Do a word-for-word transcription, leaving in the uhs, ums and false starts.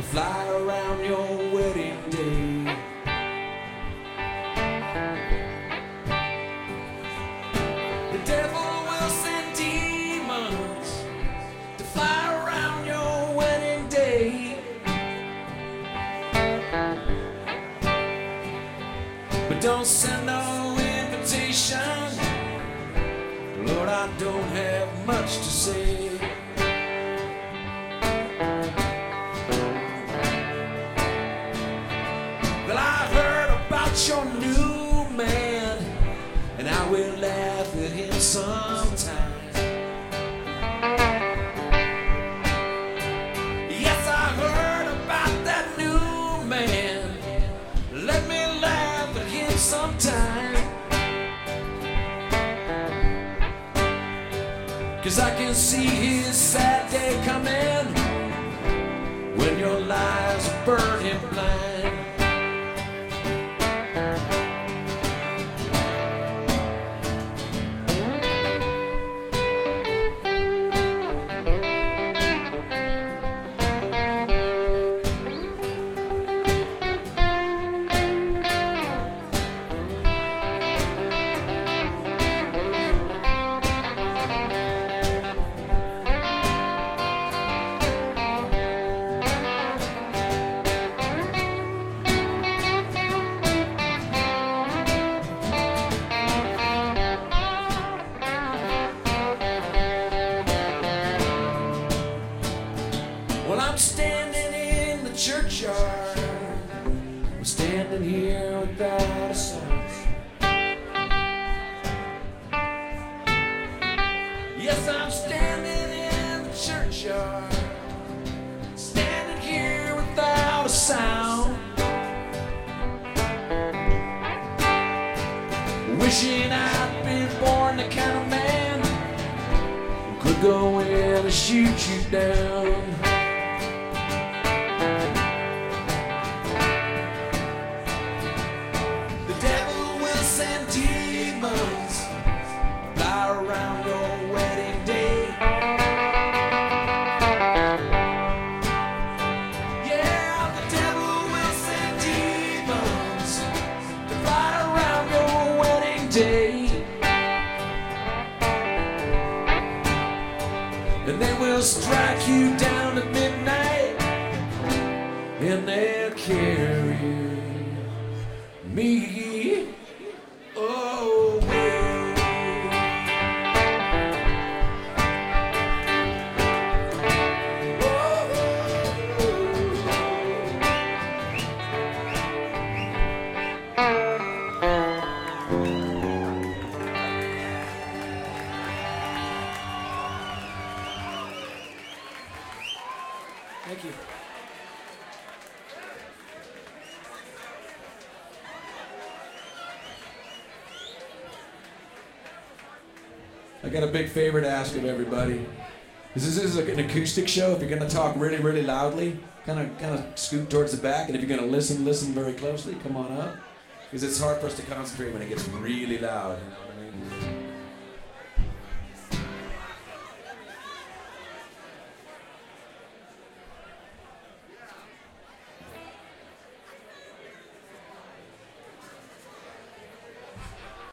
fly around your wedding day. The devil will send demons to fly around your wedding day. But don't send no invitation. Lord, I don't have much to say. Well, I heard about your new man, and I will laugh at him sometime. Yes, I heard about that new man. Let me laugh at him sometime. 'Cause I can see his sad day coming when your lies burn him blind. Well, I'm standing in the churchyard. I'm standing here without a sign. Yes, I'm standing in the churchyard, standing here without a sound, wishing I'd been born the kind of man who could go in and shoot you down. And they will strike you down at midnight, and they'll carry me away. Thank you. I got a big favor to ask of everybody. This is, this is like an acoustic show. If you're going to talk really, really loudly, kind of kind of scoot towards the back. And if you're going to listen, listen very closely. Come on up. Because it's hard for us to concentrate when it gets really loud.